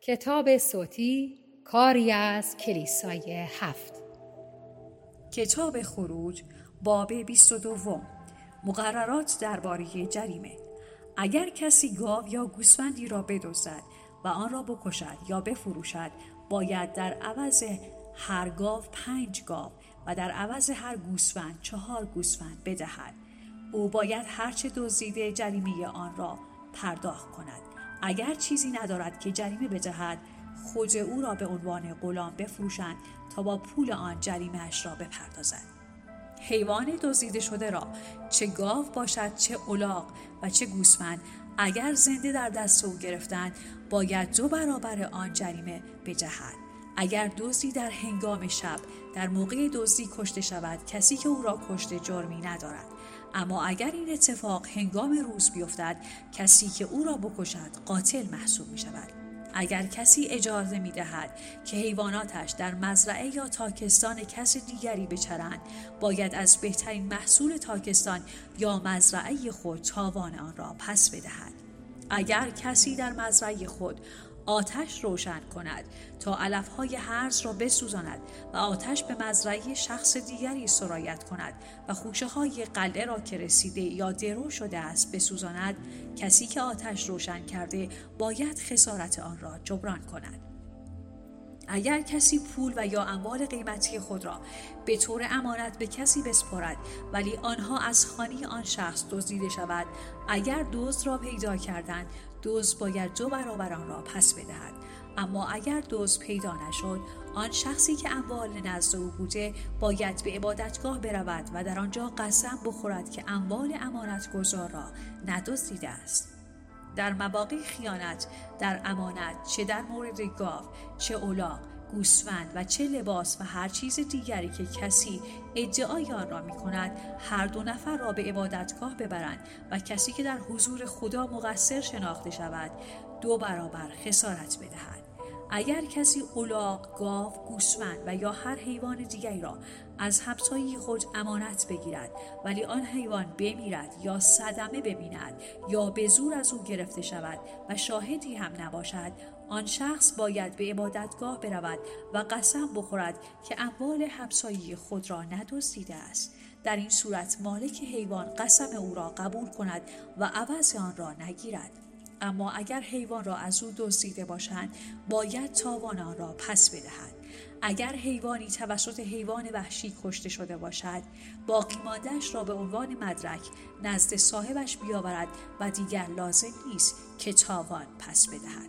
کتاب صوتی کاری از کلیسای 7. کتاب خروج باب 22. مقررات درباره جریمه. اگر کسی گاو یا گوسفندی را بدزدد و آن را بکشد یا بفروشد، باید در عوض هر گاو 5 گاو و در عوض هر گوسفند 4 گوسفند بدهد. او باید هرچه دزدیده جریمه آن را پرداخت کند. اگر چیزی ندارد که جریمه بدهد، خود او را به عنوان غلام بفروشند تا با پول آن جریمه اش را بپردازد. حیوان دزدیده شده را، چه گاو باشد چه الاغ و چه گوسفند، اگر زنده در دست او گرفتند، باید 2 برابر آن جریمه بدهد. اگر دزدی در هنگام شب در موقع دزدی کشته شود، کسی که او را کشته جرمی ندارد. اما اگر این اتفاق هنگام روز بیفتد، کسی که او را بکشد قاتل محسوب می شود. اگر کسی اجازه می دهد که حیواناتش در مزرعه یا تاکستان کس دیگری بچرند، باید از بهترین محصول تاکستان یا مزرعه خود تاوان آن را پس بدهد. اگر کسی در مزرعه خود آتش روشن کند تا علفهای هرز را بسوزاند و آتش به مزرعه شخص دیگری سرایت کند و خوشه‌های قلعه را که رسیده یا درو شده است بسوزاند، کسی که آتش روشن کرده باید خسارت آن را جبران کند. اگر کسی پول و یا اموال قیمتی خود را به طور امانت به کسی بسپارد ولی آنها از خانه آن شخص دزدیده شود، اگر دزد را پیدا کردند، دزد باید 2 برابر آن را پس بدهد. اما اگر دزد پیدا نشد، آن شخصی که اموال نزد او بوده باید به عبادتگاه برود و در آنجا قسم بخورد که اموال امانتگزار را ندزدیده است. در مواقع خیانت در امانت، چه در مورد گاو، چه الاغ، گوسفند و چه لباس و هر چیز دیگری که کسی ادعای آن را می کند، هر 2 نفر را به عبادتگاه ببرند و کسی که در حضور خدا مقصر شناخته شود 2 برابر خسارت بدهد. اگر کسی الاغ، گاو، گوسفند و یا هر حیوان دیگری را از همسایه خود امانت بگیرد ولی آن حیوان بمیرد یا صدمه ببیند یا به زور از او گرفته شود و شاهدی هم نباشد، آن شخص باید به عبادتگاه برود و قسم بخورد که اموال همسایه خود را ندزدیده است. در این صورت مالک حیوان قسم او را قبول کند و عوض آن را نگیرد. اما اگر حیوان را از او دزدیده باشند، باید تاوان آن را پس بدهد. اگر حیوانی توسط حیوان وحشی کشته شده باشد، باقی مانده‌اش را به عنوان مدرک نزد صاحبش بیاورد و دیگر لازم نیست که تاوان پس بدهد.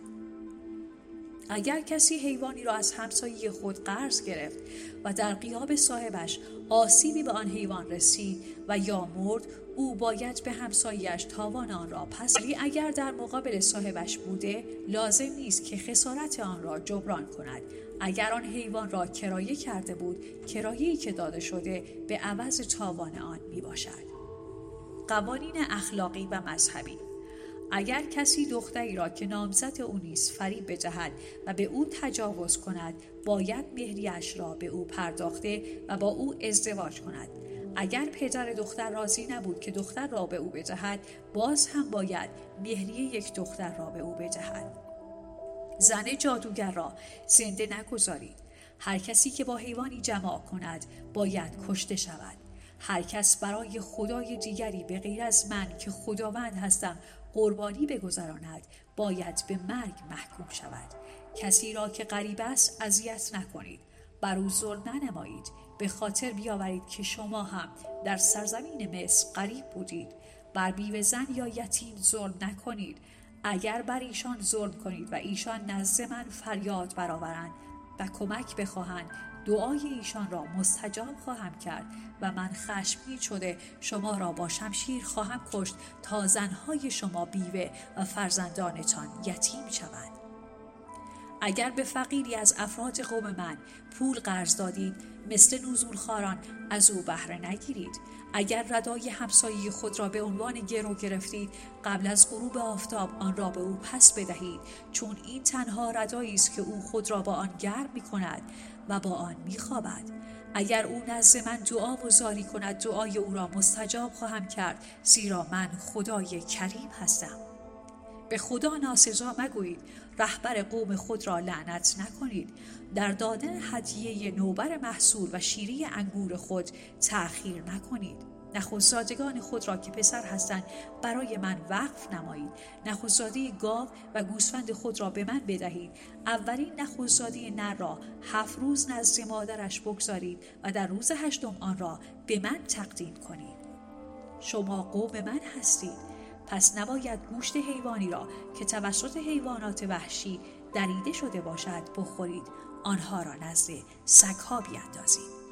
اگر کسی حیوانی را از همسایه خود قرض گرفت و در غیاب صاحبش آسیبی به آن حیوان رسید و یا مرد، او باید به همسایه‌اش تاوان آن را پس. ولی اگر در مقابل صاحبش بوده، لازم نیست که خسارت آن را جبران کند. اگر آن حیوان را کرایه کرده بود، کرایه‌ای که داده شده به عوض تاوان آن می باشد. قوانین اخلاقی و مذهبی. اگر کسی دختری را که نامزد او نیست فریب بدهد و به او تجاوز کند، باید مهریه‌اش را به او پرداخته و با او ازدواج کند. اگر پدر دختر راضی نبود که دختر را به او بدهد، باز هم باید مهریه یک دختر را به او بدهد. زن جادوگر را زنده نگذارید. هر کسی که با حیوانی جماع کند باید کشته شود. هر کس برای خدای دیگری به غیر از من که خداوند هستم قربانی بگذراند، باید به مرگ محکوم شود. کسی را که غریب است اذیت نکنید، بر او ظلم ننمایید. به خاطر بیاورید که شما هم در سرزمین مصر غریب بودید. بر بیوه زن یا یتیم ظلم نکنید. اگر بر ایشان ظلم کنید و ایشان نزد من فریاد برآورند و کمک بخواهند، دعای ایشان را مستجاب خواهم کرد و من خشمگین شده شما را با شمشیر خواهم کشت تا زنهای شما بیوه و فرزندانتان یتیم شوند. اگر به فقیری از افراد قوم من پول قرض دادید، مثل نزولخواران از او بهره نگیرید. اگر ردای همسایه خود را به عنوان گرو گرفتید، قبل از غروب آفتاب آن را به او پس بدهید، چون این تنها ردایی است که او خود را با آن گرم می کند و با آن می خوابد. اگر او نزد من دعا و زاری کند، دعای او را مستجاب خواهم کرد، زیرا من خدای کریم هستم. به خدا ناسزا مگویید، رهبر قوم خود را لعنت نکنید، در دادن هدیه نوبر محصول و شیره انگور خود تأخیر نکنید. نخستزادگان خود را که پسر هستند برای من وقف نمایید. نخستزاده گاو و گوسفند خود را به من بدهید. اولین نخستزاده نر را 7 روز نزد مادرش بگذارید و در روز 8 آن را به من تقدیم کنید. شما قوم من هستید، پس نباید گوشت حیوانی را که توسط حیوانات وحشی دریده شده باشد بخورید. آنها را نزد سگ‌ها بیاندازید.